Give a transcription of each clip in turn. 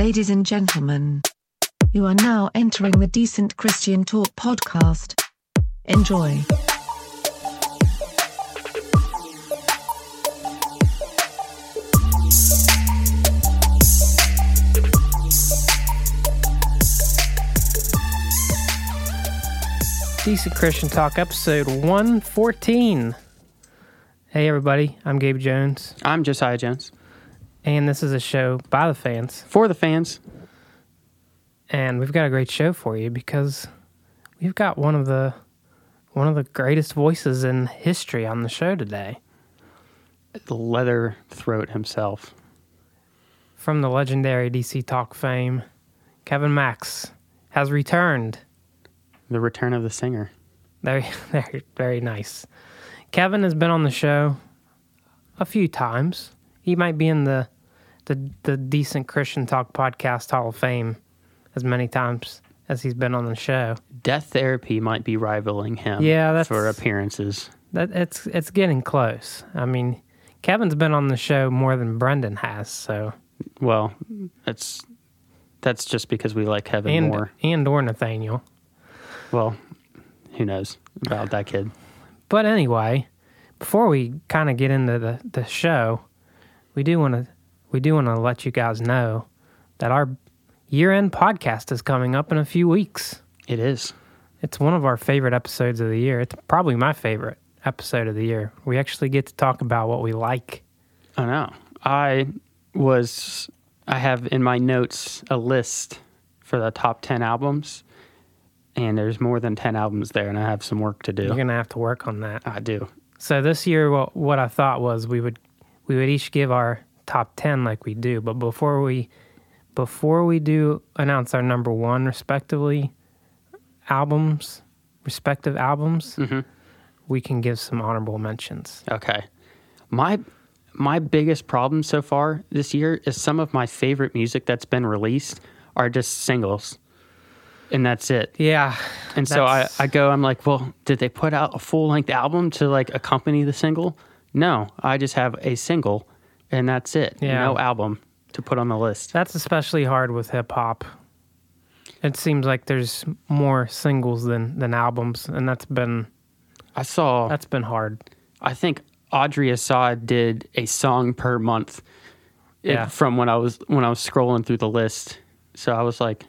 Ladies and gentlemen, you are now entering the Decent Christian Talk podcast. Enjoy. Decent Christian Talk, episode 114. Hey everybody, I'm Gabe Jones. I'm Josiah Jones. And this is a show by the fans. For the fans. And we've got a great show for you because we've got one of the greatest voices in history on the show today. The leather throat himself. From the legendary DC Talk fame, Kevin Max has returned. The return of the singer. Very, very, very nice. Kevin has been on the show a few times. He might be in the Decent Christian Talk podcast Hall of Fame as many times as he's been on the show. Death Therapy might be rivaling him for appearances. It's getting close. I mean, Kevin's been on the show more than Brendan has, so. Well, that's just because we like Kevin more. Or Nathaniel. Well, who knows about that kid. But anyway, before we kind of get into the show, we do want to let you guys know that our year-end podcast is coming up in a few weeks. It is. It's one of our favorite episodes of the year. It's probably my favorite episode of the year. We actually get to talk about what we like. I know. I have in my notes a list for the top 10 albums, and there's more than 10 albums there, and I have some work to do. You're going to have to work on that. I do. So this year, what I thought was we would each give our top 10 like we do, but before we do announce our number one respective albums, mm-hmm. we can give some honorable mentions. Okay. My biggest problem so far this year is some of my favorite music that's been released are just singles. And that's it. Yeah. And so I'm like, well, did they put out a full-length album to like accompany the single? No, I just have a single, and that's it. Yeah. No album to put on the list. That's especially hard with hip-hop. It seems like there's more singles than albums, and that's been hard. I think Audrey Assad did a song per month from when I was scrolling through the list. So I was like,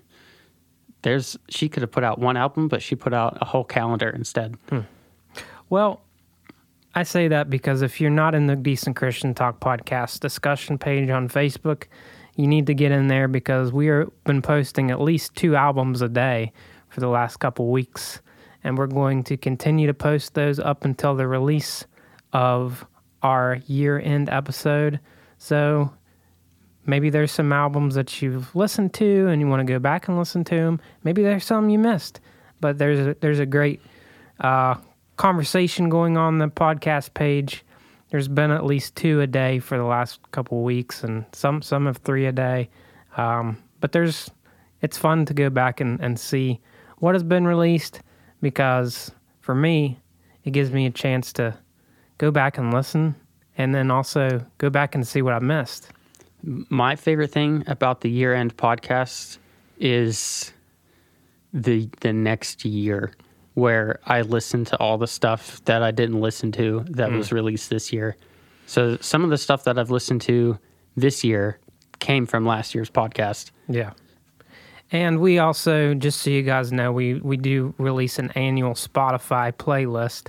she could have put out one album, but she put out a whole calendar instead. Well, I say that because if you're not in the Decent Christian Talk podcast discussion page on Facebook, you need to get in there because we've been posting at least 2 albums a day for the last couple weeks, and we're going to continue to post those up until the release of our year-end episode. So maybe there's some albums that you've listened to and you want to go back and listen to them. Maybe there's some you missed, but there's a great conversation going on the podcast page. There's been at least 2 a day for the last couple of weeks, and some have 3 a day. But it's fun to go back and see what has been released, because for me, it gives me a chance to go back and listen, and then also go back and see what I missed. My favorite thing about the year-end podcast is the next year, where I listen to all the stuff that I didn't listen to that was released this year. So some of the stuff that I've listened to this year came from last year's podcast. Yeah. And we also, just so you guys know, we do release an annual Spotify playlist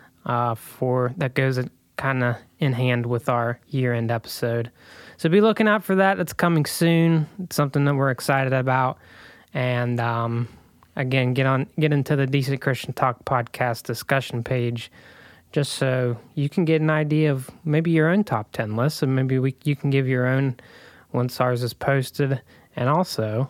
that goes kind of in hand with our year-end episode. So be looking out for that. It's coming soon. It's something that we're excited about. And again, get into the Decent Christian Talk podcast discussion page, just so you can get an idea of maybe your own top 10 list, and maybe you can give your own once ours is posted. And also,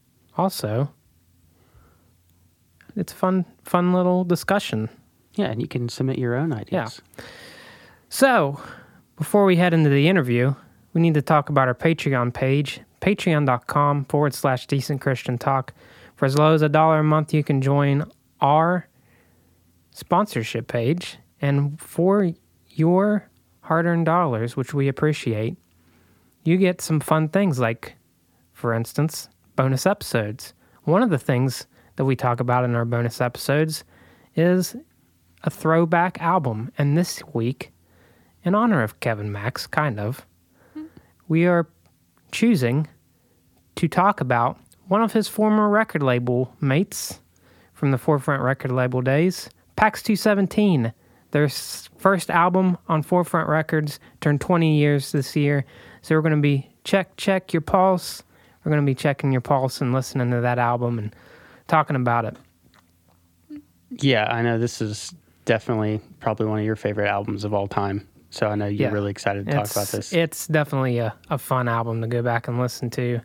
it's a fun little discussion. Yeah, and you can submit your own ideas. Yeah. So, before we head into the interview, we need to talk about our Patreon page, patreon.com/Decent Christian Talk. For as low as $1 a month, you can join our sponsorship page. And for your hard-earned dollars, which we appreciate, you get some fun things like for instance, bonus episodes. One of the things that we talk about in our bonus episodes is a throwback album. And this week, in honor of Kevin Max, we are choosing to talk about one of his former record label mates from the Forefront record label days, PAX 217. Their first album on Forefront Records turned 20 years this year. So we're going to be check your pulse. We're going to be checking your pulse and listening to that album and talking about it. Yeah, I know this is definitely probably one of your favorite albums of all time. So I know you're really excited to talk about this. It's definitely a fun album to go back and listen to.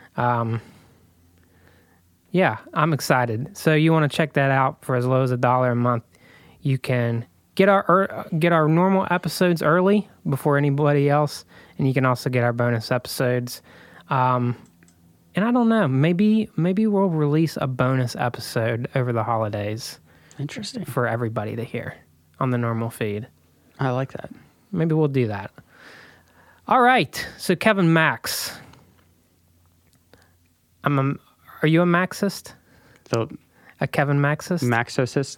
Yeah, I'm excited. So you want to check that out for as low as $1 a month. You can get our normal episodes early before anybody else, and you can also get our bonus episodes. And I don't know, maybe we'll release a bonus episode over the holidays. Interesting. For everybody to hear on the normal feed. I like that. Maybe we'll do that. All right. So Kevin Max. Are you a Maxist? A Kevin Maxist? Maxocist?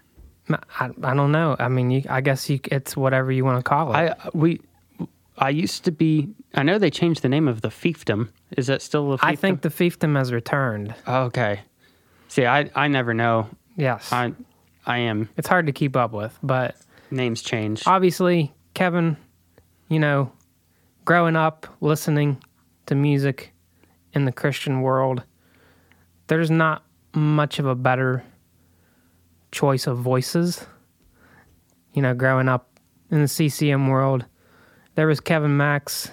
I don't know. I mean, I guess it's whatever you want to call it. I used to be. I know they changed the name of the fiefdom. Is that still the fiefdom? I think the fiefdom has returned. Okay. See, I never know. Yes. I am. It's hard to keep up with, but Names change. obviously, Kevin, growing up listening to music in the Christian world, there's not much of a better choice of voices. Growing up in the CCM world, there was Kevin Max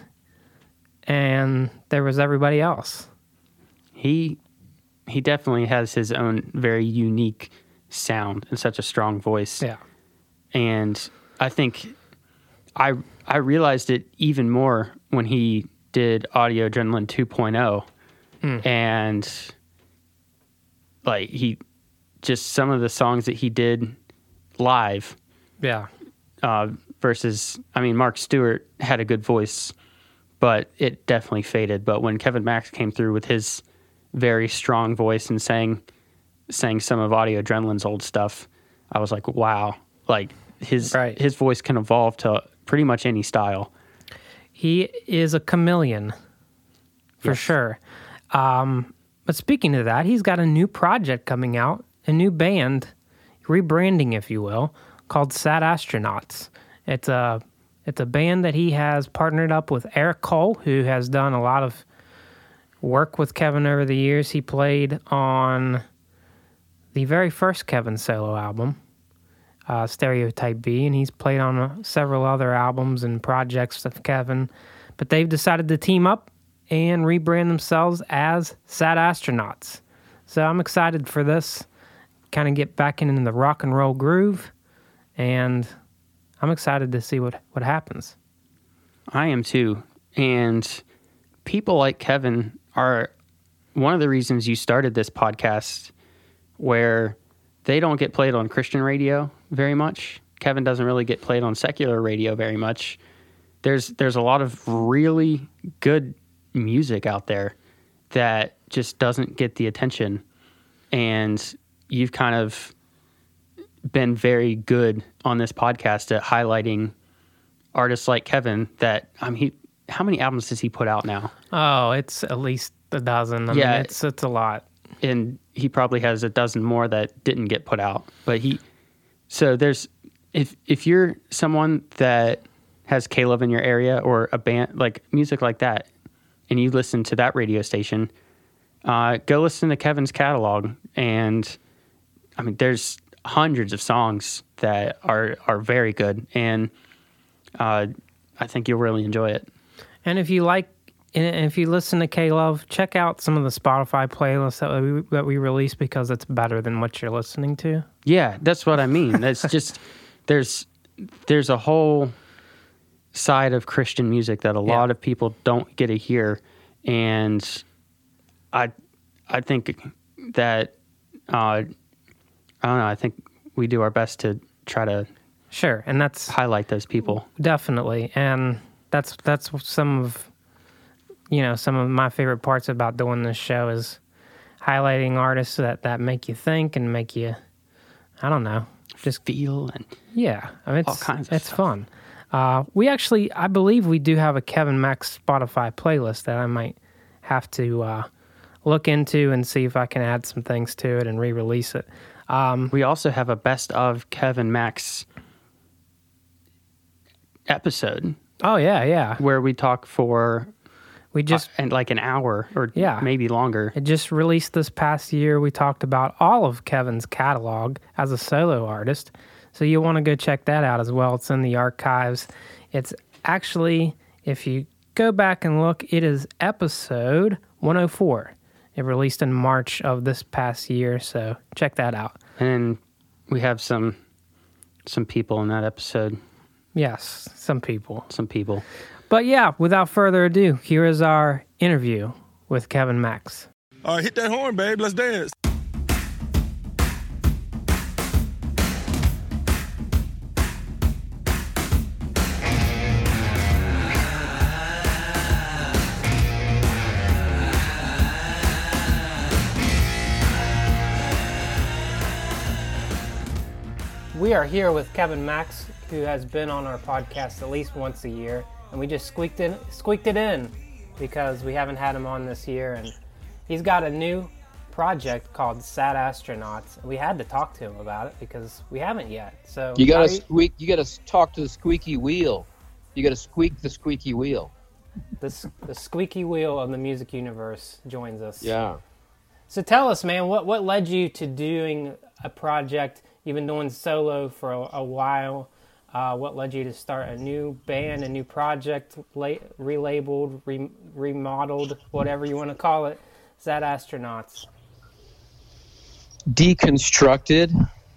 and there was everybody else. He definitely has his own very unique sound and such a strong voice. Yeah. And I think I realized it even more when he did Audio Adrenaline 2.0. And like just some of the songs that he did live. Yeah. Versus, Mark Stewart had a good voice, but it definitely faded. But when Kevin Max came through with his very strong voice and sang some of Audio Adrenaline's old stuff, I was like, wow. Like his voice can evolve to pretty much any style. He is a chameleon, for sure. But speaking of that, he's got a new project coming out, a new band, rebranding, if you will, called Sad Astronauts. It's a band that he has partnered up with Eric Cole, who has done a lot of work with Kevin over the years. He played on the very first Kevin solo album, Stereotype B, and he's played on several other albums and projects of Kevin. But they've decided to team up and rebrand themselves as Sad Astronauts. So I'm excited for this, kind of get back into the rock and roll groove, and I'm excited to see what happens. I am too. And people like Kevin are one of the reasons you started this podcast, where they don't get played on Christian radio very much. Kevin doesn't really get played on secular radio very much. There's a lot of really good music out there that just doesn't get the attention. And you've kind of been very good on this podcast at highlighting artists like Kevin that, how many albums does he put out now? Oh, it's at least a dozen. I mean, it's a lot. And he probably has a dozen more that didn't get put out. But if you're someone that has Caleb in your area or a band, like music like that, and you listen to that radio station, go listen to Kevin's catalog. And there's hundreds of songs that are very good. And I think you'll really enjoy it. And if you listen to K-Love, check out some of the Spotify playlists that we release, because it's better than what you're listening to. Yeah, that's what I mean. That's just there's a whole side of Christian music that a lot of people don't get to hear, and I think that I don't know. I think we do our best to try to and that's highlight those people. Definitely, and that's some of some of my favorite parts about doing this show is highlighting artists that make you think and make you, I don't know, just feel and yeah. I mean, all kinds of it's stuff. fun. I believe we do have a Kevin Max Spotify playlist that I might have to look into and see if I can add some things to it and re-release it. We also have a best of Kevin Max episode Oh yeah. where we talk for We just and like an hour or Yeah. maybe longer. it just released this past year. We talked about all of Kevin's catalog as a solo artist. So you'll want to go check that out as well. It's in the archives. It's actually, if you go back and look, it is episode 104. It released in March of this past year, so check that out. And we have some people in that episode. Yes, some people. Some people. But yeah, without further ado, here is our interview with Kevin Max. All right, hit that horn, babe. Let's dance. We are here with Kevin Max, who has been on our podcast at least once a year, and we just squeaked it in because we haven't had him on this year, and he's got a new project called Sad Astronauts. We had to talk to him about it because we haven't yet. So You gotta squeak. You gotta talk to the squeaky wheel. You gotta squeak the squeaky wheel. the squeaky wheel of the music universe joins us. Yeah. So tell us, man, what led you to doing a project? You've been doing solo for a while. What led you to start a new band, a new project, relabeled, remodeled, whatever you want to call it, Sad Astronauts? Deconstructed.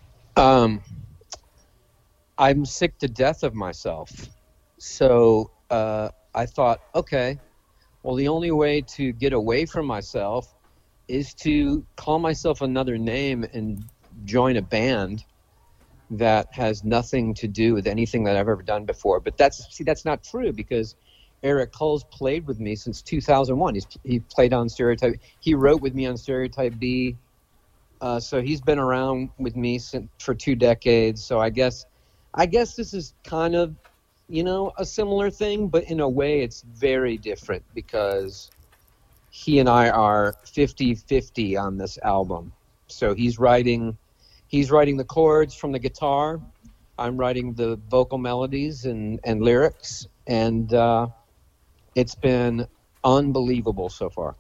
I'm sick to death of myself. So I thought, okay, well, the only way to get away from myself is to call myself another name and join a band that has nothing to do with anything that I've ever done before. But that's not true, because Eric Hulls played with me since 2001. He played on Stereotype. He wrote with me on Stereotype B. So he's been around with me for 2 decades. So I guess this is kind of, a similar thing, but in a way it's very different, because he and I are 50-50 on this album. So he's writing the chords from the guitar. I'm writing the vocal melodies and lyrics, and it's been unbelievable so far.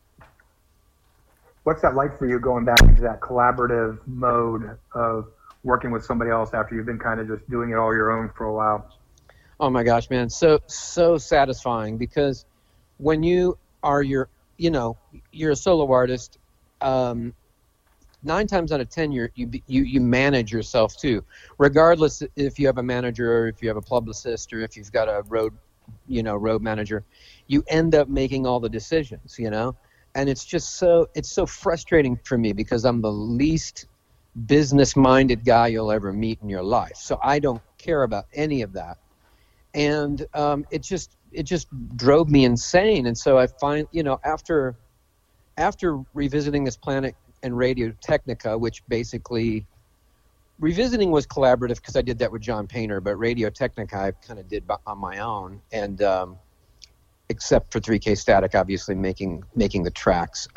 What's that like for you, going back into that collaborative mode of working with somebody else after you've been kind of just doing it all your own for a while? Oh my gosh, man. So satisfying, because when you are you're a solo artist, 9 times out of 10 you manage yourself too, regardless if you have a manager or if you have a publicist or if you've got a road manager. You end up making all the decisions, and it's so frustrating for me, because I'm the least business-minded guy you'll ever meet in your life. So I don't care about any of that. And it just drove me insane. And so I find, after revisiting This Planet and Radio Technica, which basically revisiting was collaborative because I did that with John Painter, but Radio Technica I kind of did on my own, and except for 3K Static, obviously making the tracks.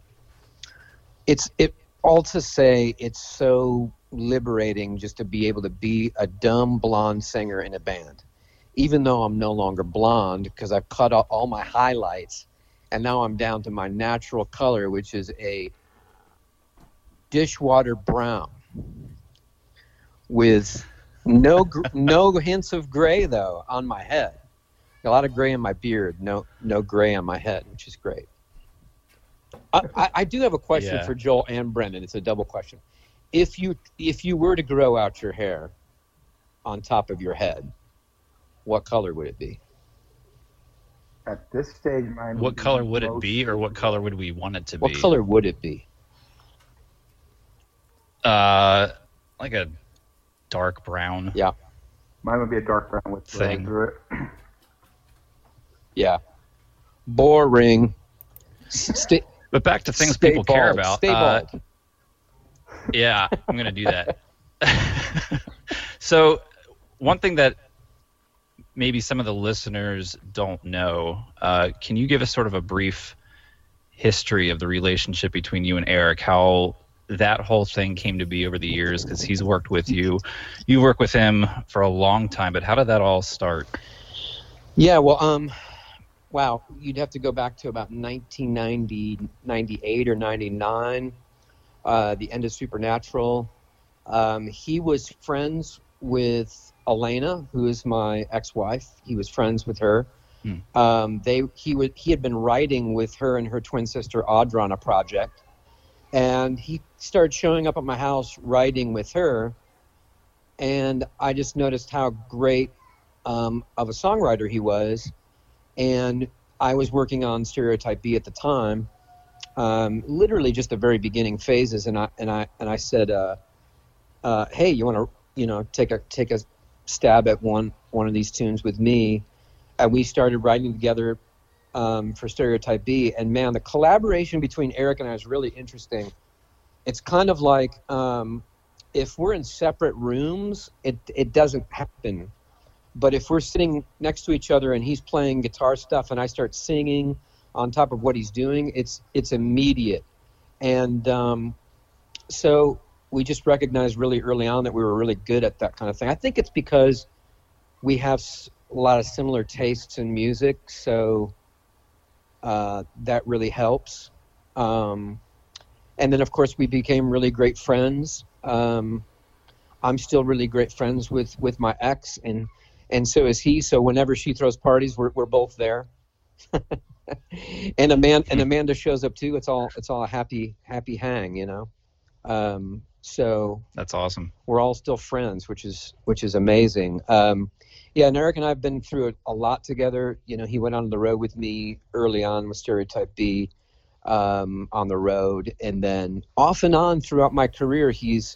It's all to say, it's so liberating just to be able to be a dumb blonde singer in a band, even though I'm no longer blonde because I've cut out all my highlights, and now I'm down to my natural color, which is a dishwater brown with no hints of gray though on my head. A lot of gray in my beard, no gray on my head, which is great. I do have a question for Joel and Brendan. It's a double question. If you were to grow out your hair on top of your head, what color would it be? At this stage, mine. What color would it be, or what color would we want it to be? What color would it be? Like a dark brown. Yeah. Mine would be a dark brown with gray Thing. through it. Yeah. Boring. Stay, But back to things stay people care bald. about. Stay bald. Yeah, I'm going to do that. So one thing that maybe some of the listeners don't know, can you give us sort of a brief history of the relationship between you and Eric, how that whole thing came to be over the years? Because he's worked with you. You worked with him for a long time, but how did that all start? Yeah, well, wow, you'd have to go back to about 1990, 98 or 99, the end of Supernatural. He was friends with Elena, who is my ex-wife. He was friends with her. He had been writing with her and her twin sister Audra on a project, and he started showing up at my house writing with her, and I just noticed how great of a songwriter he was. And I was working on Stereotype B at the time, literally just the very beginning phases, and I said, hey, you want to take a stab at one of these tunes with me? And we started writing together for Stereotype B. And man, the collaboration between Eric and I is really interesting. It's kind of like if we're in separate rooms, it doesn't happen. But if we're sitting next to each other and he's playing guitar stuff and I start singing on top of what he's doing, it's immediate. And so we just recognized really early on that we were really good at that kind of thing. I think it's because we have a lot of similar tastes in music, so that really helps. And then, of course, we became really great friends. I'm still really great friends with my ex, and so is he. So whenever she throws parties, we're both there. and Amanda shows up too. It's all a happy hang, you know. So that's awesome. We're all still friends, which is amazing. Yeah, and Eric and I have been through a lot together. You know, he went on the road with me early on with Stereotype B, on the road, and then off and on throughout my career,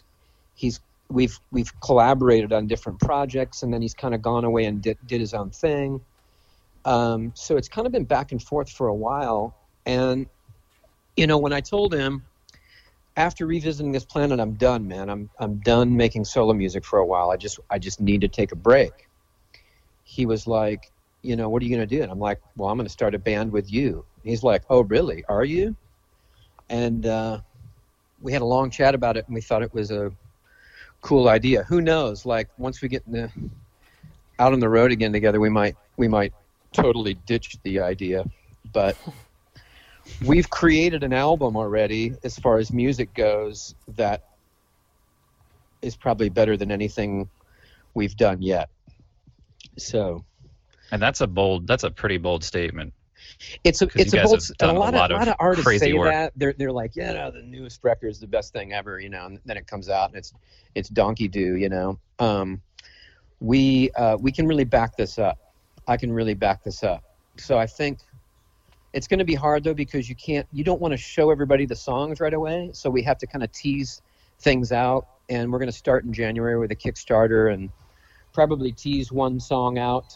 we've collaborated on different projects, and then he's kind of gone away and did his own thing. So it's kind of been back and forth for a while. And you know, when I told him after revisiting this planet, I'm done, man. I'm done making solo music for a while. I just need to take a break. He was like, you know, what are you going to do? And I'm like, well, I'm going to start a band with you. And he's like, oh, really? Are you? And we had a long chat about it, and we thought it was a cool idea. Who knows? Like, once we get out on the road again together, we might totally ditch the idea. But we've created an album already, as far as music goes, that is probably better than anything we've done yet. So, and that's a pretty bold statement. It's a bold. And a lot of artists say work. that. They're like, yeah, no, the newest record is the best thing ever, you know. And then it comes out and it's donkey do, you know. We can really back this up. I can really back this up. So I think it's going to be hard though, because you don't want to show everybody the songs right away. So we have to kind of tease things out, and we're going to start in January with a Kickstarter and probably tease one song out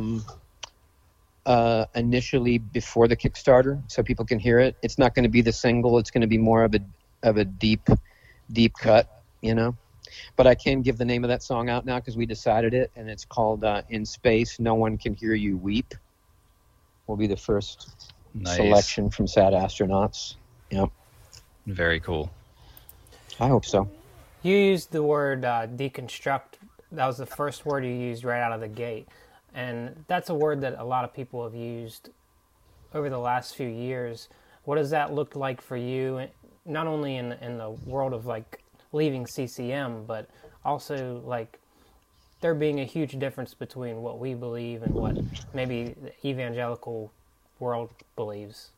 initially before the Kickstarter, so people can hear it. It's not going to be the single. It's going to be more of a deep cut, you know. But I can give the name of that song out now because we decided it, and it's called "In Space, No One Can Hear You Weep." Will be the first selection from Sad Astronauts. Yep. Very cool. I hope so. You used the word deconstruct. That was the first word you used right out of the gate. And that's a word that a lot of people have used over the last few years. What does that look like for you, not only in the world of like leaving CCM, but also like there being a huge difference between what we believe and what maybe the evangelical world believes?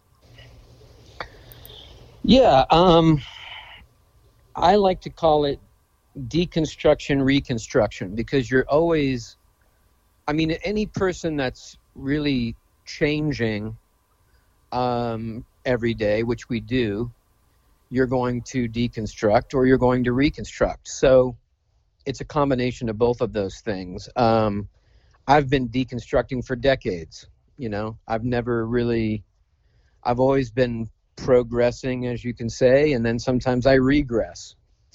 Yeah, I like to call it deconstruction, reconstruction, because you're always, I mean, any person that's really changing every day, which we do, you're going to deconstruct or you're going to reconstruct. So it's a combination of both of those things. I've been deconstructing for decades. I've always been progressing, as you can say, and then sometimes I regress.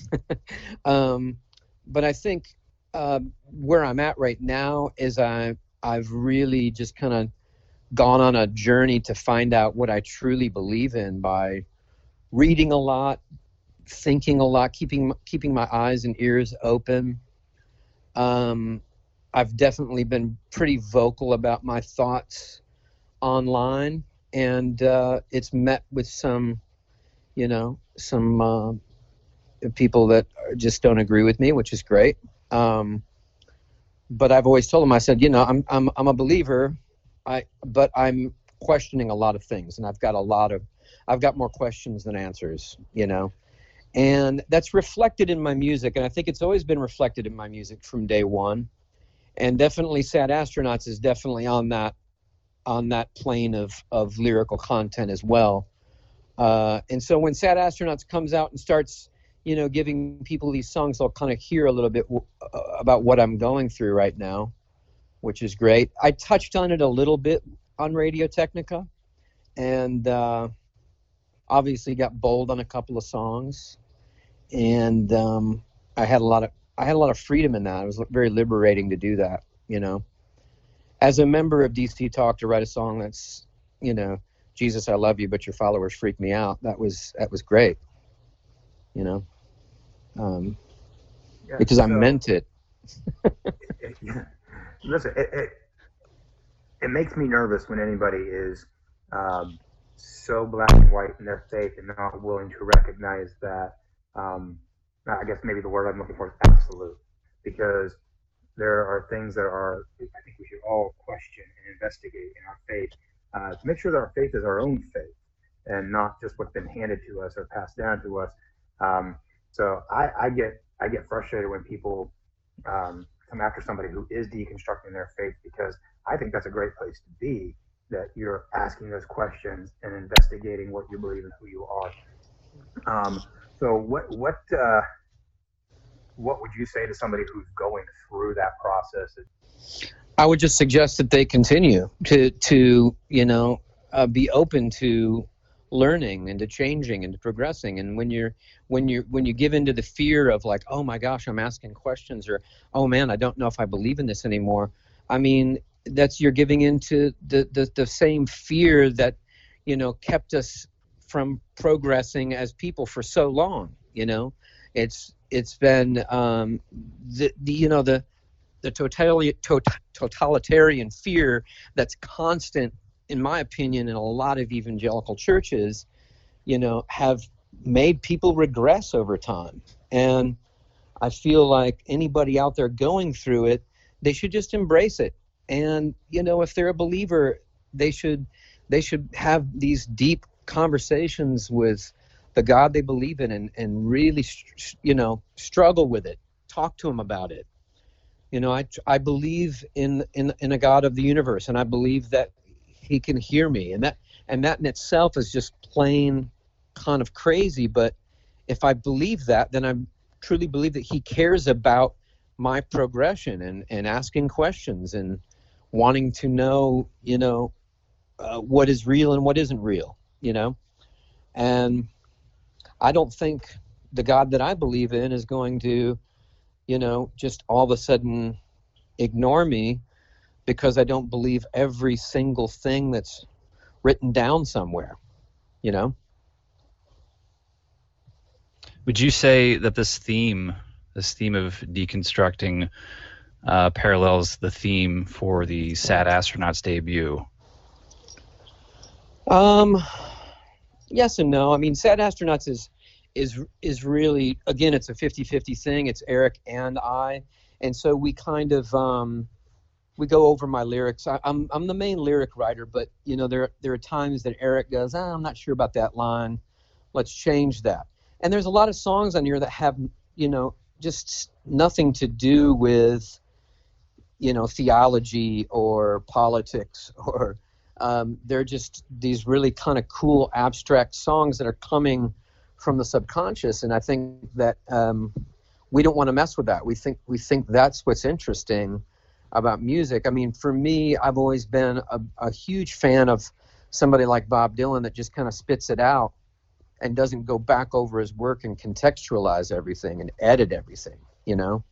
But I think where I'm at right now is I've really just kind of gone on a journey to find out what I truly believe in by reading a lot, thinking a lot, keeping my eyes and ears open. I've definitely been pretty vocal about my thoughts online, and it's met with some people that just don't agree with me, which is great. But I've always told them, I said, I'm a believer, but I'm questioning a lot of things, and I've got more questions than answers, and that's reflected in my music, and I think it's always been reflected in my music from day one. And definitely Sad Astronauts is definitely on that plane of lyrical content as well. And so when Sad Astronauts comes out and starts, giving people these songs, they'll kind of hear a little bit about what I'm going through right now, which is great. I touched on it a little bit on Radio Technica, and obviously got bold on a couple of songs, and I had a lot of freedom in that. It was very liberating to do that, As a member of DC Talk, to write a song that's, Jesus, I love you, but your followers freak me out. That was great, because I meant it. Listen, it makes me nervous when anybody is so black and white in their faith and not willing to recognize that. I guess maybe the word I'm looking for is absolute, because there are things that I think we should all question and investigate in our faith to make sure that our faith is our own faith and not just what's been handed to us or passed down to us. So I get frustrated when people come after somebody who is deconstructing their faith, because I think that's a great place to be, that you're asking those questions and investigating what you believe and who you are. So what would you say to somebody who's going through that process? I would just suggest that they continue to be open to learning and to changing and to progressing. And when you give into the fear of like, oh my gosh, I'm asking questions, or oh man, I don't know if I believe in this anymore. I mean, you're giving into the same fear that kept us from progressing as people for so long. It's been the totalitarian fear that's constant, in my opinion, in a lot of evangelical churches, have made people regress over time. And I feel like anybody out there going through it, they should just embrace it. And, if they're a believer, they should have these deep conversations with the God they believe in and really, struggle with it. Talk to him about it. I believe in a God of the universe, and I believe that he can hear me, and that in itself is just plain kind of crazy. But if I believe that, then I truly believe that he cares about my progression and asking questions and wanting to know, what is real and what isn't real, And I don't think the God that I believe in is going to, just all of a sudden ignore me because I don't believe every single thing that's written down somewhere, Would you say that this theme of deconstructing parallels the theme for the Sad Astronauts debut? Yes and no. I mean, Sad Astronauts is really, again, it's a 50-50 thing. It's Eric and I, and so we kind of we go over my lyrics. I'm the main lyric writer, but there are times that Eric goes, I'm not sure about that line. Let's change that. And there's a lot of songs on here that have just nothing to do with theology or politics, or they're just these really kind of cool abstract songs that are coming from the subconscious. And I think that we don't want to mess with that. We think that's what's interesting. about music. I mean, for me, I've always been a huge fan of somebody like Bob Dylan that just kind of spits it out and doesn't go back over his work and contextualize everything and edit everything, you know?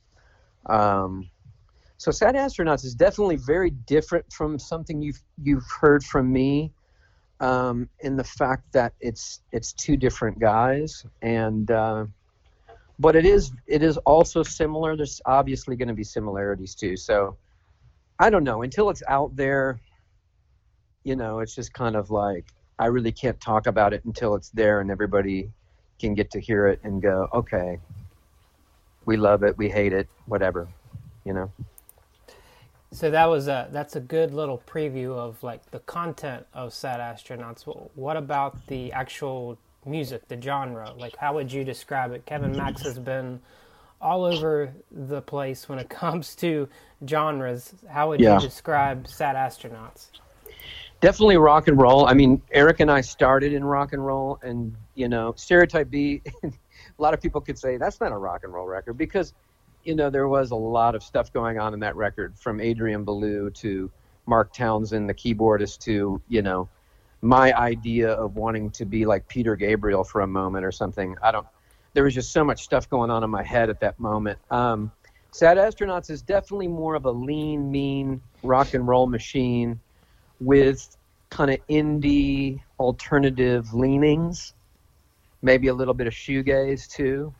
So Sad Astronauts is definitely very different from something you've heard from me, in the fact that it's two different guys, and but it is also similar. There's obviously going to be similarities too. So I don't know, until it's out there, you know, it's just kind of like, I really can't talk about it until it's there and everybody can get to hear it and go, okay, we love it, we hate it, whatever, you know. So that's a good little preview of like the content of Sad Astronauts. What about the actual music, the genre? Like, how would you describe it? Kevin Max has been all over the place when it comes to genres. How would you describe Sad Astronauts? Definitely rock and roll. I mean, Eric and I started in rock and roll, and, you know, Stereotype B, a lot of people could say that's not a rock and roll record because, you know, there was a lot of stuff going on in that record, from Adrian Belew to Mark Townsend, the keyboardist, to, you know, my idea of wanting to be like Peter Gabriel for a moment or something. There was just so much stuff going on in my head at that moment. Sad Astronauts is definitely more of a lean, mean rock and roll machine with kind of indie alternative leanings, maybe a little bit of shoegaze too.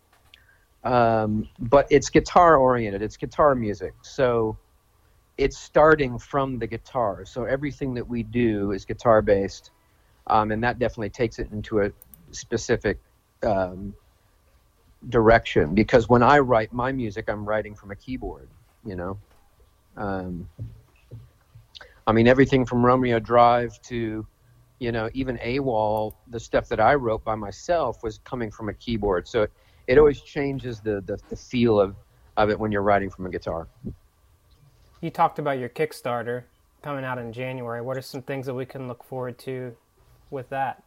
But it's guitar oriented, it's guitar music. So it's starting from the guitar. So everything that we do is guitar based. And that definitely takes it into a specific direction, because when I write my music, I'm writing from a keyboard, you know. I mean, everything from Romeo Drive to, you know, even AWOL, the stuff that I wrote by myself was coming from a keyboard. So it always changes the feel of it when you're writing from a guitar. You talked about your Kickstarter coming out in January. What are some things that we can look forward to with that?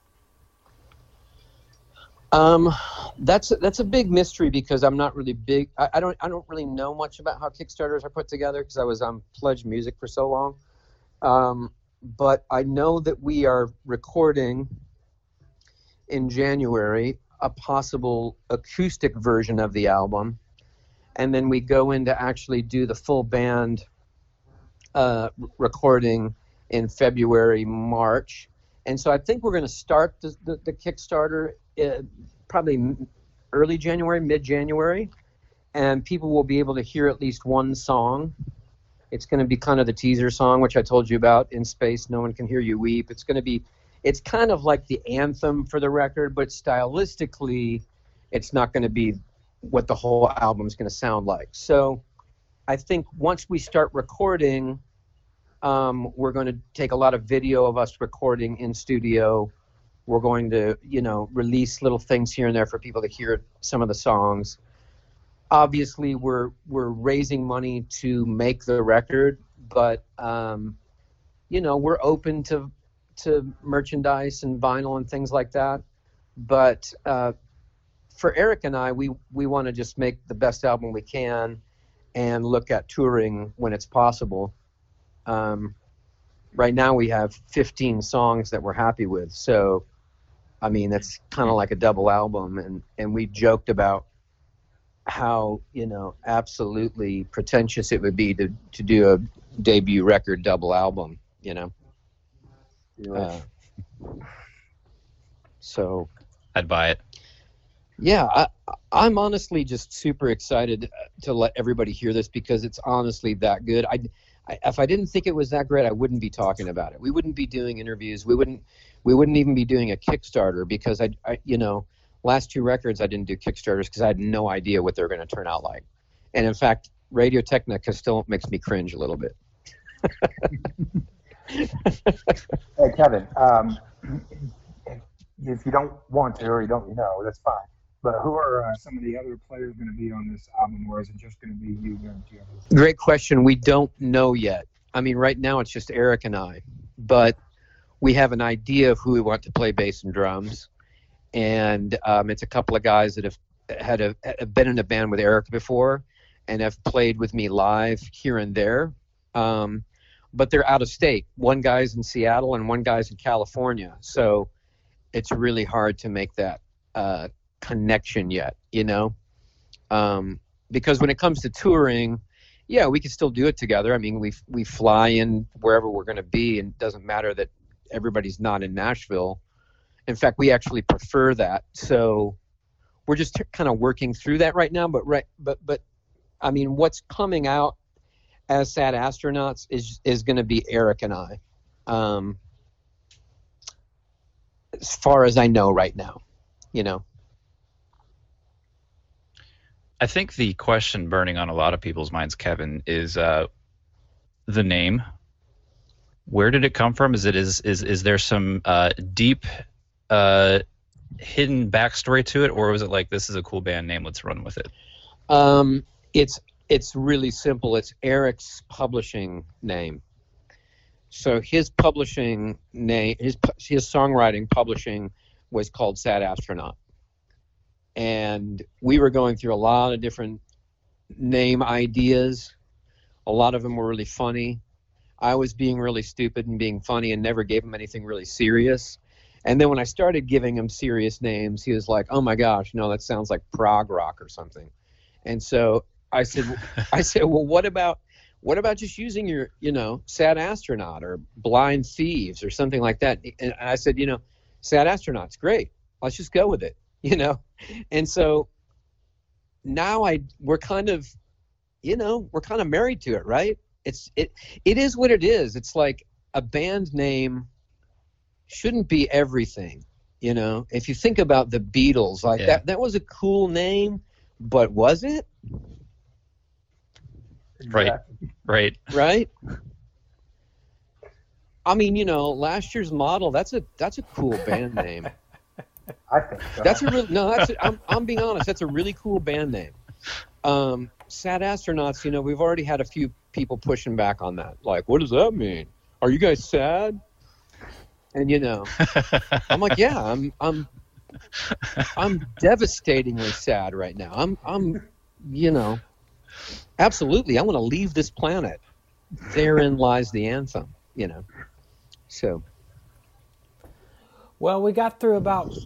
That's a big mystery, because I'm not really big. I don't really know much about how Kickstarters are put together, because I was on Pledge Music for so long. But I know that we are recording in January a possible acoustic version of the album, and then we go in to actually do the full band recording in February, March. And so I think we're going to start the Kickstarter probably early January, mid-January, and people will be able to hear at least one song. It's going to be kind of the teaser song, which I told you about, In Space, No One Can Hear You Weep. It's kind of like the anthem for the record, but stylistically, it's not going to be what the whole album is going to sound like. So I think once we start recording, we're going to take a lot of video of us recording in studio. We're going to, you know, release little things here and there for people to hear some of the songs. Obviously, we're raising money to make the record, but you know, we're open to merchandise and vinyl and things like that. But for Eric and I, we want to just make the best album we can and look at touring when it's possible. Right now we have 15 songs that we're happy with, so I mean, that's kind of like a double album, and we joked about how, you know, absolutely pretentious it would be to do a debut record double album, you know. So I'd buy it. Yeah, I'm honestly just super excited to let everybody hear this, because it's honestly that good. If I didn't think it was that great, I wouldn't be talking about it. We wouldn't be doing interviews. We wouldn't even be doing a Kickstarter, because I you know, last two records I didn't do Kickstarters because I had no idea what they were going to turn out like. And in fact, Radio Technica still makes me cringe a little bit. Hey, Kevin, if you don't want to or you don't know, that's fine. But who are some of the other players going to be on this album, or is it just going to be you and Jim? Great question. We don't know yet. I mean, right now it's just Eric and I, but we have an idea of who we want to play bass and drums, and it's a couple of guys that have been in a band with Eric before, and have played with me live here and there. But they're out of state. One guy's in Seattle and one guy's in California. So it's really hard to make that connection yet, because when it comes to touring, yeah, we can still do it together. I mean, we fly in wherever we're going to be, and it doesn't matter that everybody's not in Nashville. In fact, we actually prefer that. So we're just kind of working through that right now. But I mean, what's coming out as Sad Astronauts is going to be Eric and I, as far as I know right now, I think the question burning on a lot of people's minds, Kevin, is the name. Where did it come from? Is there some deep hidden backstory to it, or was it like, this is a cool band name, let's run with it? It's really simple. It's Eric's publishing name. So his publishing name, his songwriting publishing was called Sad Astronaut. And we were going through a lot of different name ideas. A lot of them were really funny. I was being really stupid and being funny and never gave him anything really serious. And then when I started giving him serious names, he was like, oh my gosh, no, that sounds like prog rock or something. And so I said, well, what about just using your, Sad Astronaut or Blind Thieves or something like that? And I said, Sad Astronaut's great. Let's just go with it, And so now we're kind of married to it, right? It is what it is. It's like a band name shouldn't be everything, If you think about the Beatles, that was a cool name, but was it? Right. I mean, Last Year's Model, that's a cool band name. I think so. I'm being honest, that's a really cool band name. Sad Astronauts, we've already had a few people pushing back on that. Like, what does that mean? Are you guys sad? And I'm like, yeah, I'm devastatingly sad right now. I'm absolutely, I want to leave this planet. Therein lies the anthem, So. Well, we got through about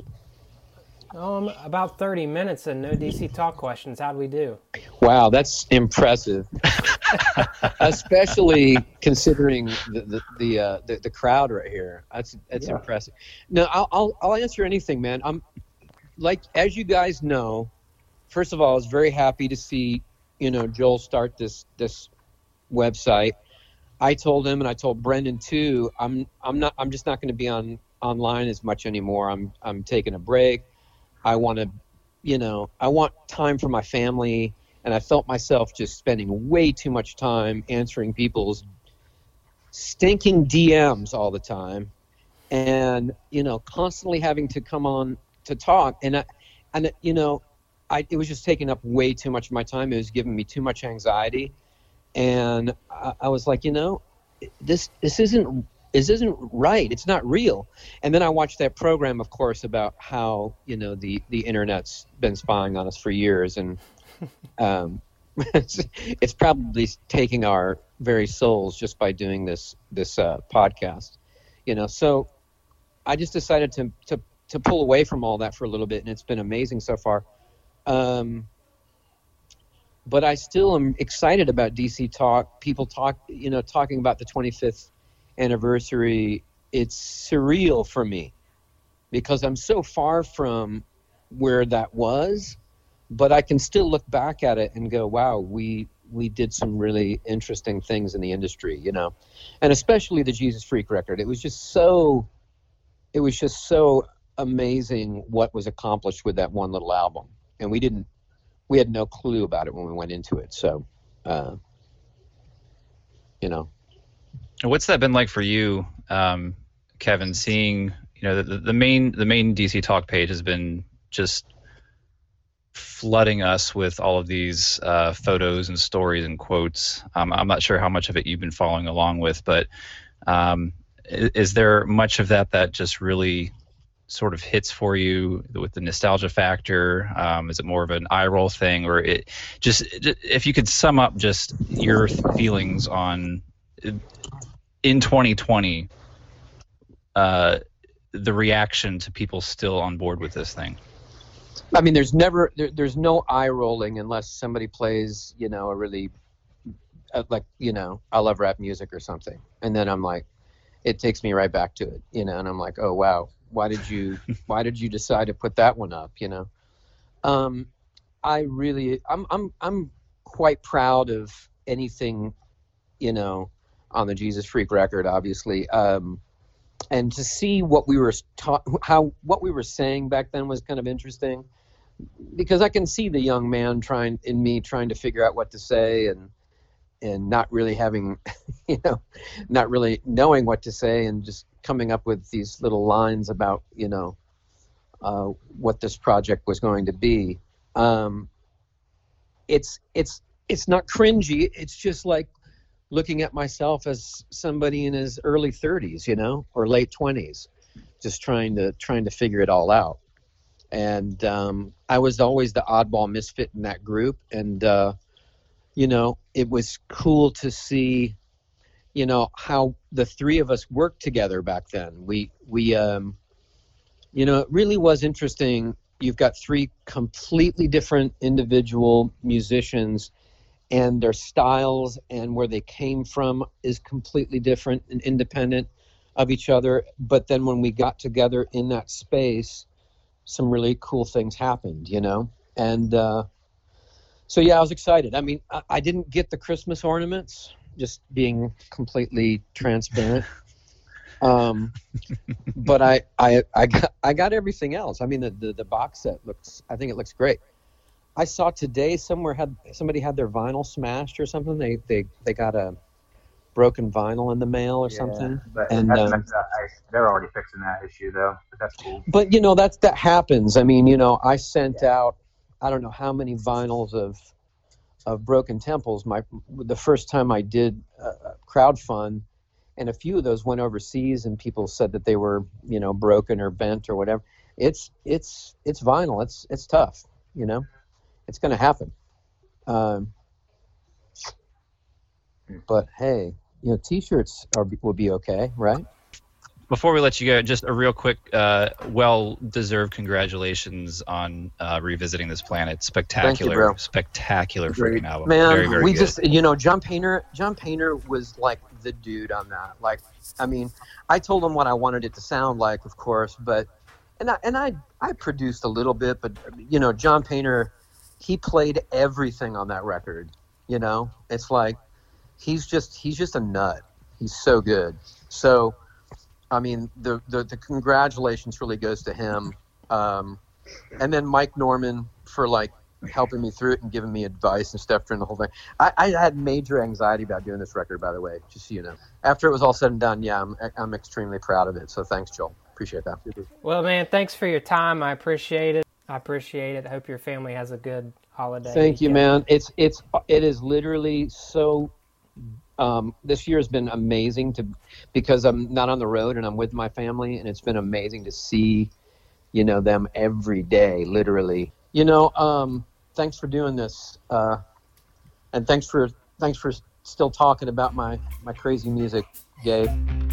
30 minutes and no DC Talk questions. How'd we do? Wow, that's impressive. Especially considering the crowd right here. That's impressive. No, I'll answer anything, man. I'm like, as you guys know, first of all, I was very happy to see Joel start this website. I told him, and I told Brendan too, I'm just not going to be online as much anymore. I'm taking a break. I want time for my family, and I felt myself just spending way too much time answering people's stinking DMs all the time, and constantly having to come on to talk, and it was just taking up way too much of my time. It was giving me too much anxiety, and I was like, this isn't right. It's not real. And then I watched that program, of course, about how the internet's been spying on us for years, and it's probably taking our very souls just by doing this podcast. So I just decided to pull away from all that for a little bit, and it's been amazing so far. But I still am excited about DC Talk. People talking about the 25th anniversary. It's surreal for me because I'm so far from where that was, but I can still look back at it and go, wow, we did some really interesting things in the industry, and especially the Jesus Freak record. It was just so amazing what was accomplished with that one little album, and we had no clue about it when we went into it. So, What's that been like for you, Kevin? Seeing, the main DC Talk page has been just flooding us with all of these photos and stories and quotes. I'm not sure how much of it you've been following along with, but is there much of that just really sort of hits for you with the nostalgia factor? Is it more of an eye roll thing, or it just if you could sum up just your feelings on in 2020, the reaction to people still on board with this thing? I mean, there's no eye rolling unless somebody plays, a really like, I love rap music or something. And then I'm like, it takes me right back to it, and I'm like, oh, wow, why did you decide to put that one up? I'm quite proud of anything, on the Jesus Freak record, obviously. And to see what we were what we were saying back then was kind of interesting, because I can see the young man trying to figure out what to say and not really having, not really knowing what to say, and just coming up with these little lines about, what this project was going to be. It's not cringy. It's just like looking at myself as somebody in his early 30s, or late 20s, just trying to figure it all out. And I was always the oddball misfit in that group, and it was cool to see, how the three of us worked together back then. We it really was interesting. You've got three completely different individual musicians, and their styles and where they came from is completely different and independent of each other. But then when we got together in that space, some really cool things happened, And so, yeah, I was excited. I mean, I didn't get the Christmas ornaments, just being completely transparent. But I got everything else. I mean, the box set I think it looks great. I saw today somebody had their vinyl smashed or something. They got a broken vinyl in the mail or something. But and they're already fixing that issue though. But that's cool. But that happens. I mean, I sent out I don't know how many vinyls of Broken Temples. The first time I did crowdfund, and a few of those went overseas, and people said that they were broken or bent or whatever. It's vinyl. It's tough. It's going to happen. But hey, T-shirts will be okay, right? Before we let you go, just a real quick, well-deserved congratulations on revisiting this planet. Spectacular, Thank you, bro. Spectacular freaking album. Man, very, very we good. just, John Painter was like the dude on that. Like, I mean, I told him what I wanted it to sound like, of course, but I produced a little bit, but John Painter, he played everything on that record. It's like he's just a nut. He's so good. So, I mean, the congratulations really goes to him, and then Mike Norman for like helping me through it and giving me advice and stuff during the whole thing. I had major anxiety about doing this record, by the way, just so you know. After it was all said and done, yeah, I'm extremely proud of it. So thanks, Joel. Appreciate that. Well, man, thanks for your time. I appreciate it. I hope your family has a good holiday. Thank you, man. It is literally so. This year has been amazing because I'm not on the road and I'm with my family, and it's been amazing to see, them every day, literally. Thanks for doing this, and thanks for still talking about my crazy music, Gabe.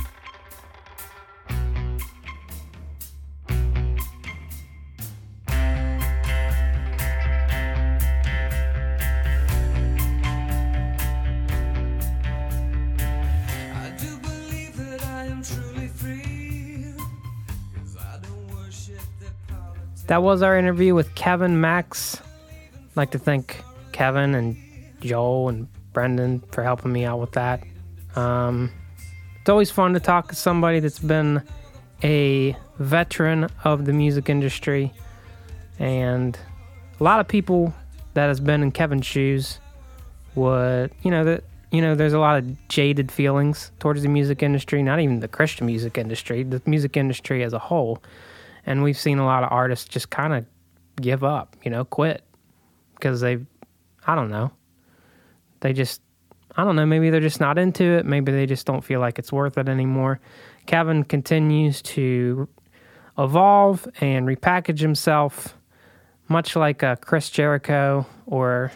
That was our interview with Kevin Max. I'd like to thank Kevin and Joel and Brendan for helping me out with that. It's always fun to talk to somebody that's been a veteran of the music industry, and a lot of people that has been in Kevin's shoes would, there's a lot of jaded feelings towards the music industry, not even the Christian music industry, the music industry as a whole. And we've seen a lot of artists just kind of give up, quit. Because maybe they're just not into it. Maybe they just don't feel like it's worth it anymore. Kevin continues to evolve and repackage himself, much like Chris Jericho or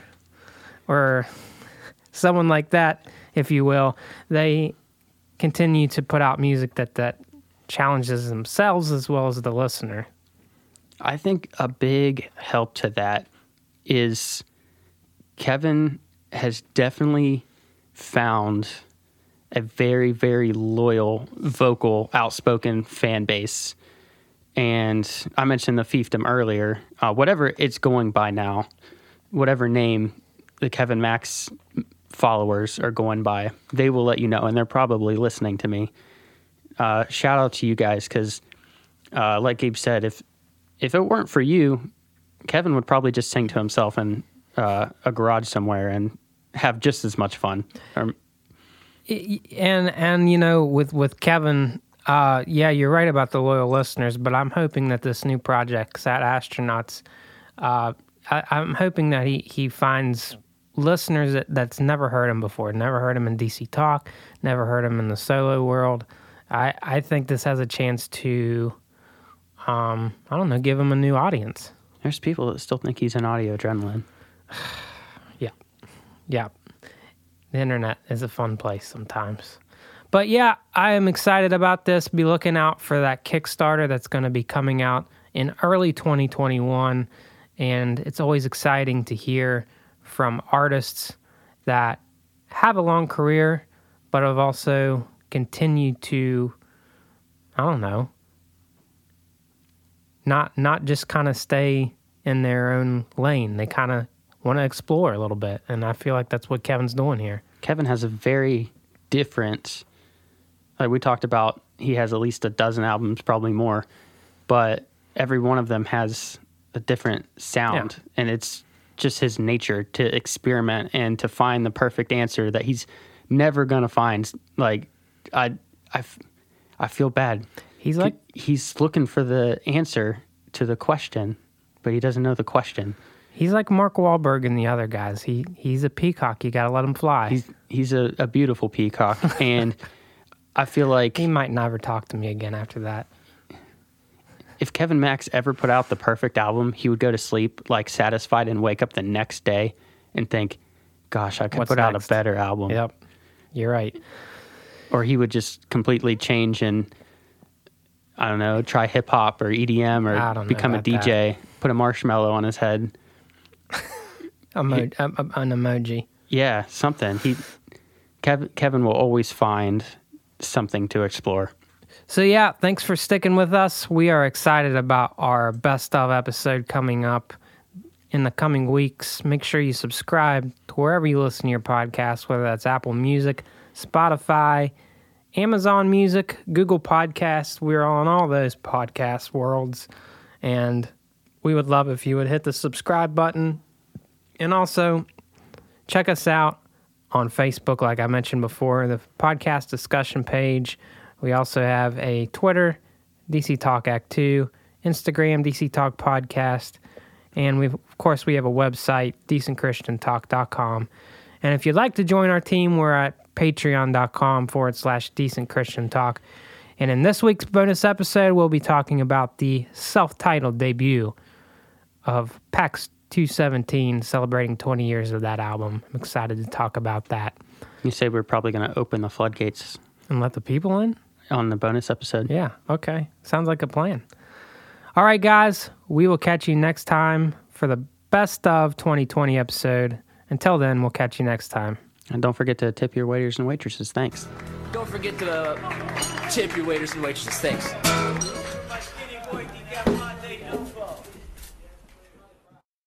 someone like that, if you will. They continue to put out music that challenges themselves as well as the listener. I think a big help to that is Kevin has definitely found a very, very loyal, vocal, outspoken fan base. And I mentioned the fiefdom earlier. Whatever it's going by now, whatever name the Kevin Max followers are going by, they will let you know, and they're probably listening to me. Shout out to you guys, because like Gabe said, if it weren't for you, Kevin would probably just sing to himself in a garage somewhere and have just as much fun. And you know, with Kevin, yeah, you're right about the loyal listeners, but I'm hoping that this new project, Sad Astronauts, I'm hoping that he finds listeners that's never heard him before, never heard him in DC Talk, never heard him in the solo world. I think this has a chance to, I don't know, give him a new audience. There's people that still think he's an Audio Adrenaline. Yeah. The internet is a fun place sometimes. But yeah, I am excited about this. Be looking out for that Kickstarter that's going to be coming out in early 2021. And it's always exciting to hear from artists that have a long career, but have also continued to, I don't know, not just kind of stay in their own lane. They kind of want to explore a little bit, and I feel like that's what Kevin's doing here. Kevin has a very different, like we talked about, he has at least a dozen albums, probably more, but every one of them has a different sound, and it's just his nature to experiment and to find the perfect answer that he's never going to find. Like, I feel bad. He's looking for the answer to the question, but he doesn't know the question. He's like Mark Wahlberg and the other guys. He's a peacock. You got to let him fly. He's a beautiful peacock, and I feel like he might never talk to me again after that. If Kevin Max ever put out the perfect album, he would go to sleep like satisfied and wake up the next day and think, "Gosh, I could put out a better album." Yep, you're right. Or he would just completely change and, I don't know, try hip hop or EDM or become a DJ, put a marshmallow on his head. An emoji. Yeah, something. Kevin will always find something to explore. So yeah, thanks for sticking with us. We are excited about our best of episode coming up in the coming weeks. Make sure you subscribe to wherever you listen to your podcast, whether that's Apple Music, Spotify, Amazon Music, Google Podcasts. We're on all those podcast worlds, and we would love if you would hit the subscribe button. And also, check us out on Facebook, like I mentioned before, the podcast discussion page. We also have a Twitter, DC Talk Act 2, Instagram, DC Talk Podcast, and we have a website, decentchristiantalk.com. And if you'd like to join our team, we're at patreon.com/decentchristiantalk. And in this week's bonus episode, we'll be talking about the self-titled debut of PAX 217, celebrating 20 years of that album. I'm excited to talk about that. You say we're probably going to open the floodgates. And let the people in? On the bonus episode. Yeah, okay. Sounds like a plan. All right, guys, we will catch you next time for the best of 2020 episode. Until then, we'll catch you next time. And don't forget to tip your waiters and waitresses. Thanks. Don't forget to tip your waiters and waitresses. Thanks.